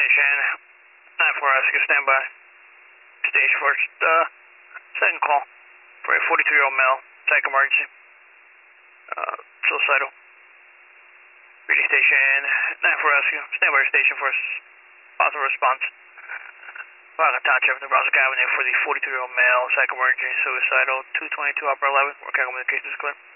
Station, 9-4 rescue, stand by. Stage first, second call for a 43-year-old male, psych emergency. Suicidal. Reading Station, 9-4 rescue, stand by your station for possible response. Township, Nebraska Avenue for the 43-year-old male, psych emergency, suicidal, 222 upper 11, where communication is clear.